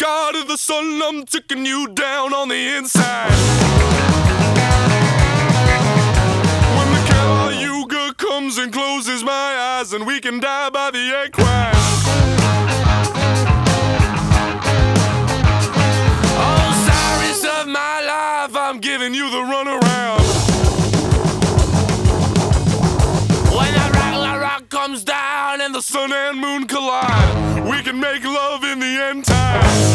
God of the sun, I'm taking you down on the inside. When the Caliuga comes and closes my eyes, and we can die by the equine. Osiris of my life, I'm giving you the runaround. When the Ragnarok comes down and the sun and moon collide, we can make love in the end times.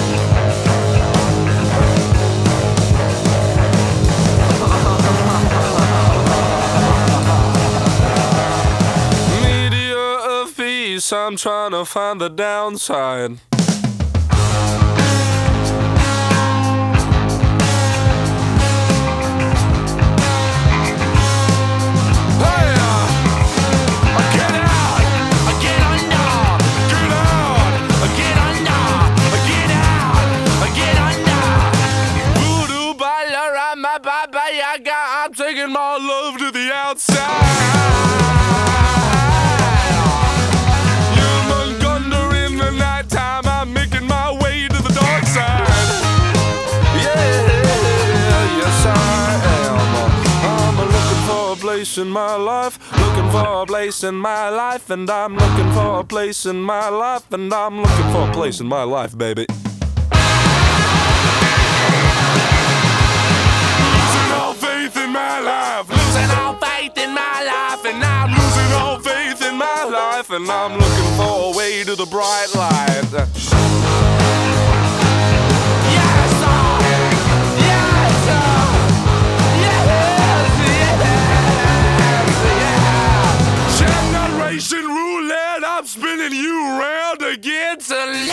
I'm trying to find the downside. I'm taking my love to the outside. In my life, looking for a place in my life, and I'm looking for a place in my life, and I'm looking for a place in my life, baby. Losing all faith in my life, losing all faith in my life, and I'm losing all faith in my life, and I'm looking for a way to the bright light. Roulette, I'm spinning you around again to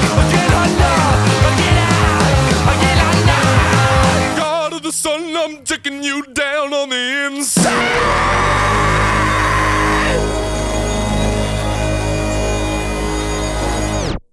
I'm